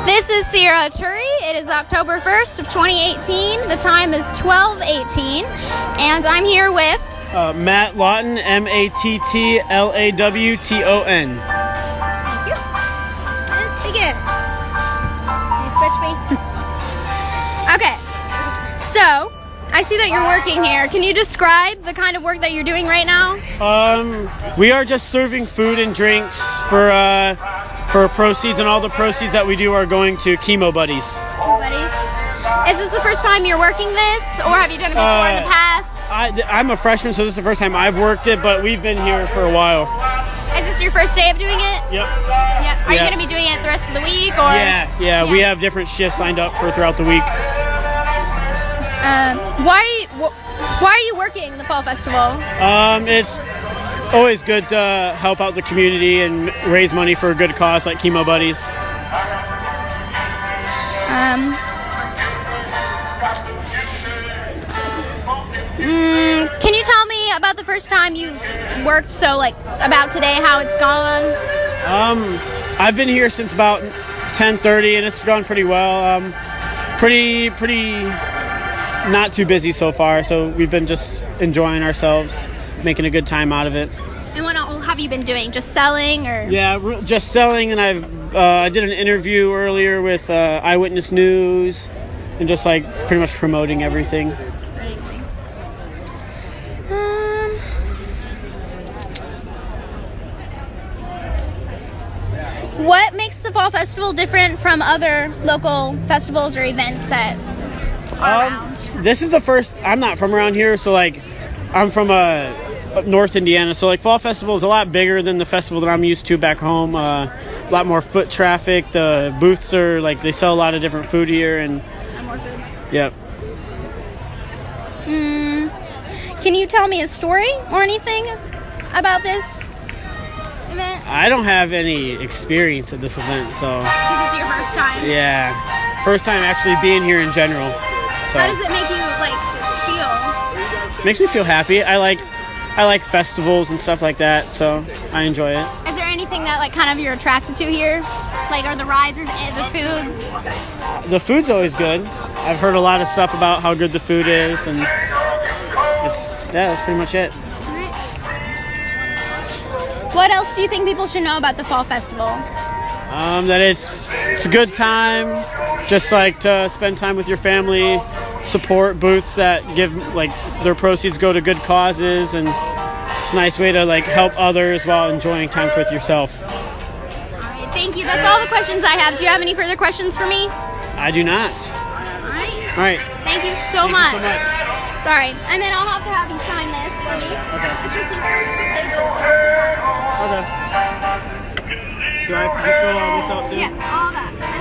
This is Sierra Turi. It is October 1st of 2018. The time is 12:18, and I'm here with Matt Lawton, MATTLAWTON. Thank you. Let's begin. Do you switch me? Okay. So, I see that you're working here. Can you describe the kind of work that you're doing right now? We are just serving food and drinks for proceeds, and all the proceeds that we do are going to Chemo Buddies. Buddies. Is this the first time you're working this, or have you done it before in the past? I'm a freshman, so this is the first time I've worked it, but we've been here for a while. Is this your first day of doing it? Yep. Yeah. Are you going to be doing it the rest of the week, or? Yeah. We have different shifts lined up for throughout the week. Why are you working the Fall Festival? It's always good to help out the community and raise money for a good cause like Chemo Buddies. Can you tell me about the first time you've worked, about today, how it's gone? I've been here since about 10:30 and it's gone pretty well. Pretty not too busy so far, so we've been just enjoying ourselves, making a good time out of it. And what all have you been doing? Just selling, or? Yeah, just selling, and I did an interview earlier with Eyewitness News, and just pretty much promoting everything. What makes the Fall Festival different from other local festivals or events that are around? This is the first. I'm not from around here, so I'm from North Indiana, so Fall Festival is a lot bigger than the festival that I'm used to back home. A lot more foot traffic. The booths are they sell a lot of different food here, and More food. Yep. Can you tell me a story or anything about this event? I don't have any experience at this event, so. Because it's your first time. Yeah, first time actually being here in general. So. How does it make you feel? Makes me feel happy. I like festivals and stuff like that, so I enjoy it. Is there anything that kind of you're attracted to here? Are the rides or the food? The food's always good. I've heard a lot of stuff about how good the food is, and that's pretty much it. Alright. What else do you think people should know about the Fall Festival? That it's a good time, just to spend time with your family, support booths that give their proceeds go to good causes, and it's a nice way to help others while enjoying time with yourself. All right, thank you. That's all the questions I have. Do you have any further questions for me? I do not. All right. Thank you so much. Thank you so much. Sorry, and then I'll have to have you sign this for me. Okay. It's just these first 2 pages. Okay. Do I have to fill all this out too? Yeah, all that.